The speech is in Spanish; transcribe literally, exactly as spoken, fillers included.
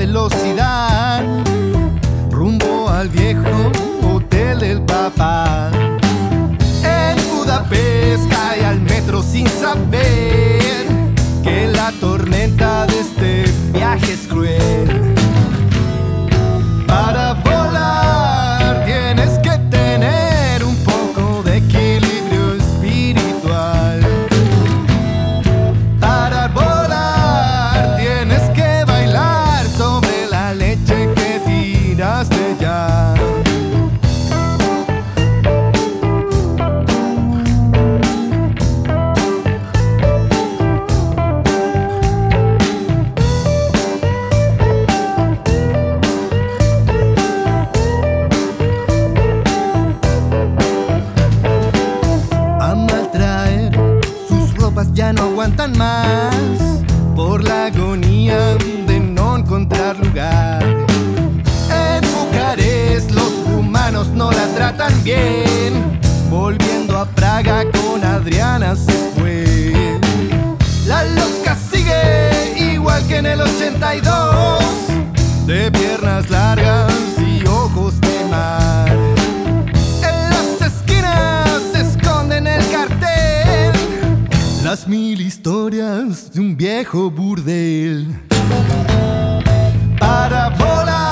velocidad rumbo al viejo hotel del papá. En Budapest cae al metro sin saber que la tormenta de este viaje es cruel. Para volar tienes que tener un poco de equilibrio espiritual. Para volar tienes que bailar sobre la leche que tiraste ya. Ya no aguantan más por la agonía de no encontrar lugar. En Bucarest los humanos no la tratan bien. Volviendo a Praga con Adriana se fue. La loca sigue igual que en el ochenta y dos, de piernas largas y ojos de mar. En las esquinas se esconden el cartel, las mil historias de un viejo burdel. Para volar